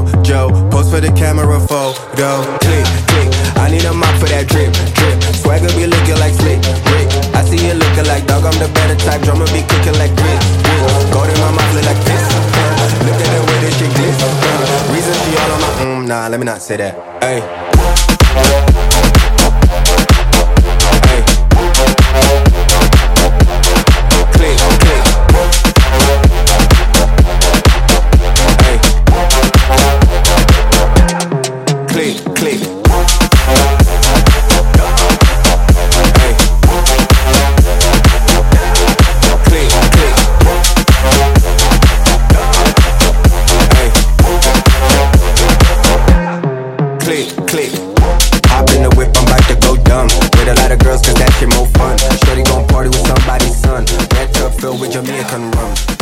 Joe, post for the camera photo. Click, click, I need a mop for that drip, drip. Swagger be looking like slick, Rick. I see you looking like dog, I'm the better type. Drummer be kicking like grit, grit. Gold in my mouth look like this. Look at the way that she glitz. Reason she all on my nah, let me not say that. Ayy. Click, hop in the whip, I'm about to go dumb. With a lot of girls, cause that shit more fun. Shorty gon' party with somebody's son. Red tub filled with Jamaican rum.